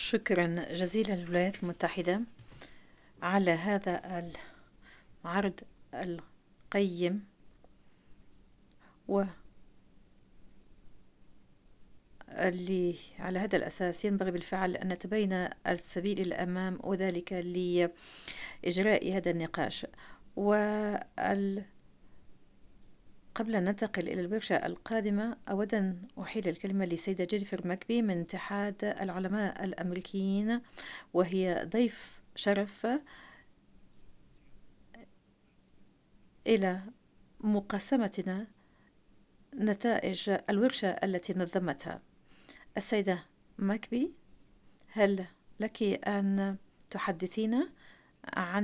شكرا جزيلا للولايات المتحدة على هذا العرض القيم، واللي على هذا الأساس ينبغي بالفعل أن نتبين السبيل إلى الأمام، وذلك لإجراء هذا النقاش. وقبل أن ننتقل إلى الورشة القادمة، أود أن أحيل الكلمة لسيدة جينيفر ماكبي من اتحاد العلماء الأمريكيين، وهي ضيف شرف إلى مقاسمتنا نتائج الورشة التي نظمتها. السيدة ماكبي، هل لك أن تحدثينا عن